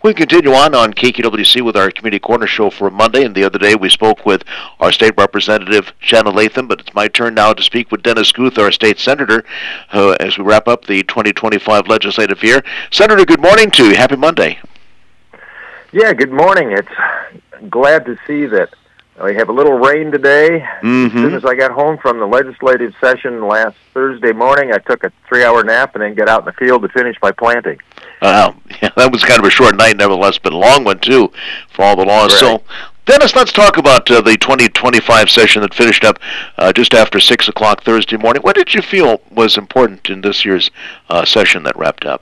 We continue on KKWC with our Community Corner show for Monday, and the other day we spoke with our state representative, Shannon Latham, but it's my turn now to speak with Dennis Guth, our state senator, as we wrap up the 2025 legislative year. Senator, good morning to you. Happy Monday. Yeah, good morning. It's glad to see that we have a little rain today. As soon as I got home from the legislative session last Thursday morning, I took a 3-hour nap and then got out in the field to finish my planting. Yeah, that was kind of a short night, nevertheless, but a long one, too, for all the laws. Right. So, Dennis, let's talk about the 2025 session that finished up just after 6 o'clock Thursday morning. What did you feel was important in this year's session that wrapped up?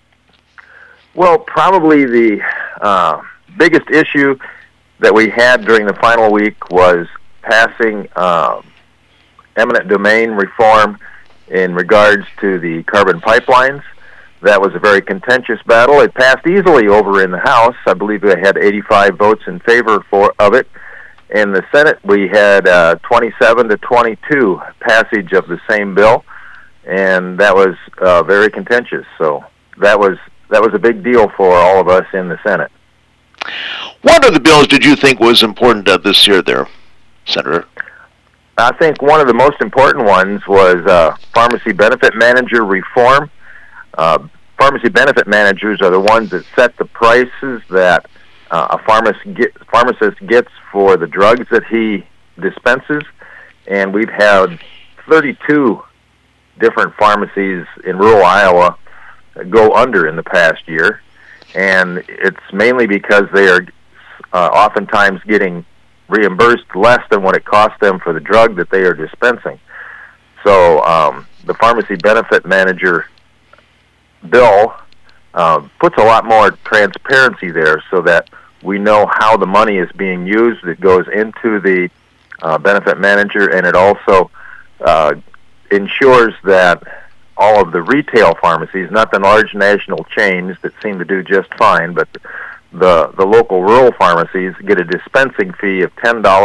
Well, probably the biggest issue that we had during the final week was passing eminent domain reform in regards to the carbon pipelines. That was a very contentious battle. It passed easily over in the House. I believe we had 85 votes in favor of it. In the Senate, we had 27 to 22 passage of the same bill, and that was very contentious. So that was a big deal for all of us in the Senate. What of the bills did you think was important this year there, Senator? I think one of the most important ones was pharmacy benefit manager reform. Pharmacy benefit managers are the ones that set the prices that a pharmacist gets for the drugs that he dispenses, and we've had 32 different pharmacies in rural Iowa go under in the past year, and it's mainly because they are oftentimes getting reimbursed less than what it costs them for the drug that they are dispensing. So the pharmacy benefit manager bill puts a lot more transparency there so that we know how the money is being used. It goes into the benefit manager, and it also ensures that all of the retail pharmacies, not the large national chains that seem to do just fine, but the local rural pharmacies get a dispensing fee of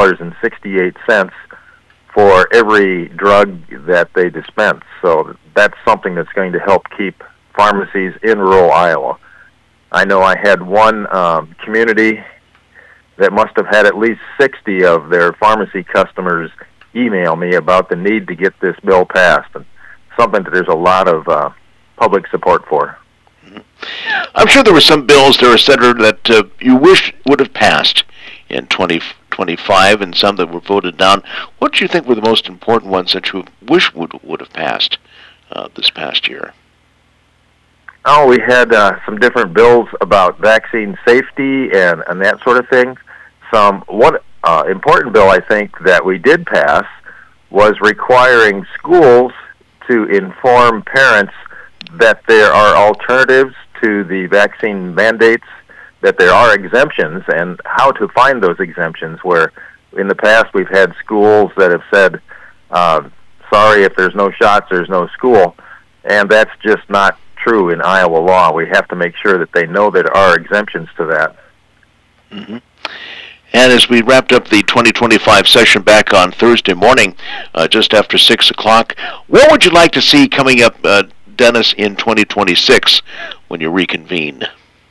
$10.68 for every drug that they dispense. So that's something that's going to help keep pharmacies in rural Iowa. I know I had one community that must have had at least 60 of their pharmacy customers email me about the need to get this bill passed, and something that there's a lot of public support for. I'm sure there were some bills there, Senator, that you wish would have passed in 2025 and some that were voted down. What do you think were the most important ones that you wish would have passed this past year? Oh, we had some different bills about vaccine safety and that sort of thing. One important bill I think that we did pass was requiring schools to inform parents that there are alternatives to the vaccine mandates, that there are exemptions, and how to find those exemptions, where in the past we've had schools that have said, sorry, if there's no shots, there's no school, and that's just not true in Iowa law. We have to make sure that they know there are exemptions to that. Mm-hmm. And as we wrapped up the 2025 session back on Thursday morning, just after 6 o'clock, what would you like to see coming up, Dennis, in 2026 when you reconvene?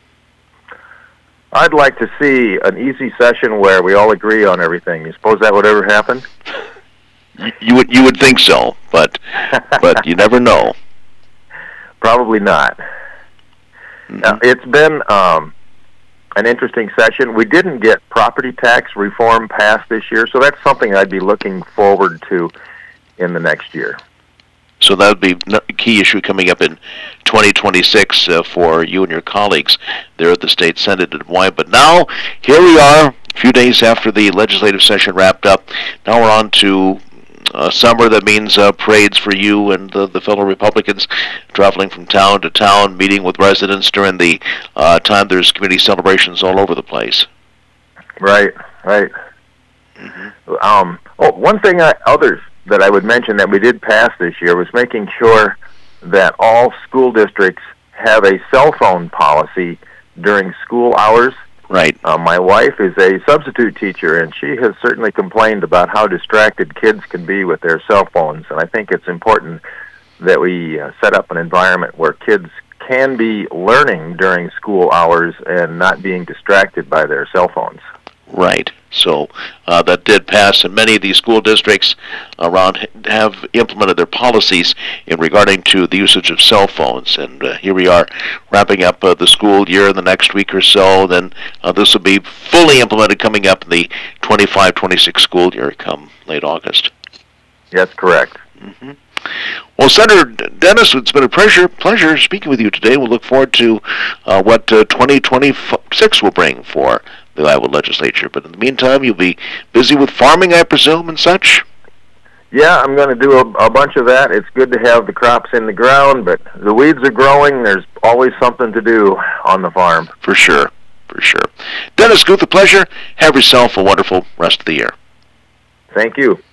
I'd like to see an easy session where we all agree on everything. You suppose that would ever happen? You would think so, but you never know. Probably not. Mm-hmm. It's been an interesting session. We didn't get property tax reform passed this year, so that's something I'd be looking forward to in the next year. So that would be a key issue coming up in 2026 for you and your colleagues there at the State Senate in Hawaii. But now, here we are, a few days after the legislative session wrapped up. Now we're on to summer. That means parades for you and the fellow Republicans, traveling from town to town, meeting with residents during the time there's community celebrations all over the place. Right. Mm-hmm. One thing others that I would mention that we did pass this year was making sure that all school districts have a cell phone policy during school hours. Right. My wife is a substitute teacher, and she has certainly complained about how distracted kids can be with their cell phones. And I think it's important that we set up an environment where kids can be learning during school hours and not being distracted by their cell phones. Right. So that did pass, and many of these school districts around have implemented their policies in regarding to the usage of cell phones. And here we are wrapping up the school year in the next week or so. Then this will be fully implemented coming up in the 25-26 school year come late August. That's correct. Mm-hmm. Well, Senator Dennis, it's been a pleasure speaking with you today. We'll look forward to what 2026 will bring for the Iowa legislature. But in the meantime, you'll be busy with farming, I presume, and such? Yeah, I'm going to do a bunch of that. It's good to have the crops in the ground, but the weeds are growing. There's always something to do on the farm. For sure. Dennis Guth, a pleasure. Have yourself a wonderful rest of the year. Thank you.